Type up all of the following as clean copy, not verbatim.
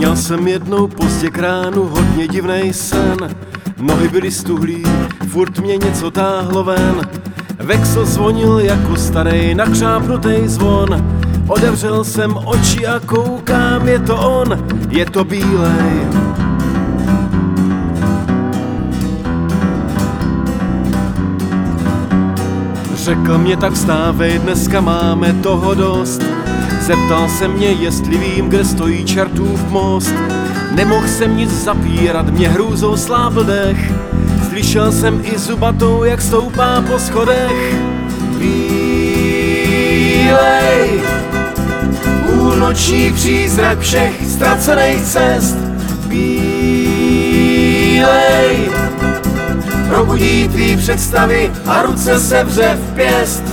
Měl jsem jednou pozdě k ránu hodně divnej sen. Nohy byly stuhlý, furt mě něco táhlo ven. Vexel zvonil jako starej nakřápnutej zvon. Otevřel jsem oči a koukám, je to on, je to bílej. Řekl mě, tak vstávej, dneska máme toho dost. Zeptal se mě, jestli vím, kde stojí čertův most. Nemohl jsem nic zapírat, mě hrůzou slábl dech. Slyšel jsem i zubatou, jak stoupá po schodech. Bílej, půlnoční přízrak všech ztracených cest. Bílej, probudí tvý představy a ruce se vře v pěst.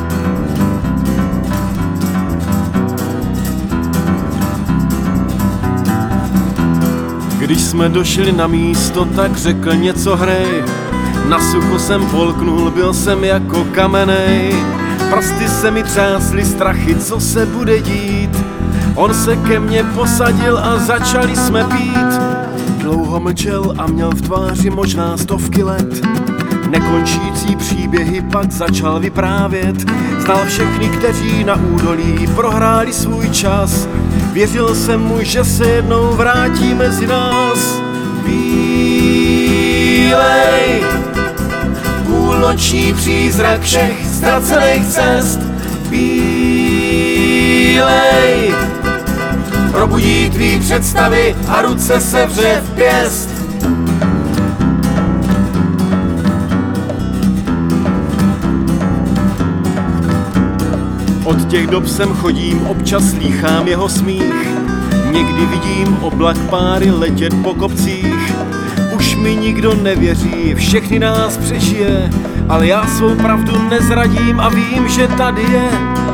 Když jsme došli na místo, tak řekl něco hrej. Na sucho jsem polknul, byl jsem jako kamenej. Prsty se mi třásly, strachy, co se bude dít. On se ke mně posadil a začali jsme pít. Dlouho mlčel a měl v tváři možná 100 let. Nekončící příběhy pak začal vyprávět. Znal všechny, kteří na údolí prohráli svůj čas. Věřil jsem mu, že se jednou vrátí mezi nás. Bílej, půlnoční přízrak všech ztracených cest. Bílej, probudí tvý představy a ruce se vře v pěst. Od těch dob sem chodím, občas slýchám jeho smích. Někdy vidím oblak páry letět po kopcích. Už mi nikdo nevěří, všechny nás přežije, ale já svou pravdu nezradím a vím, že tady je.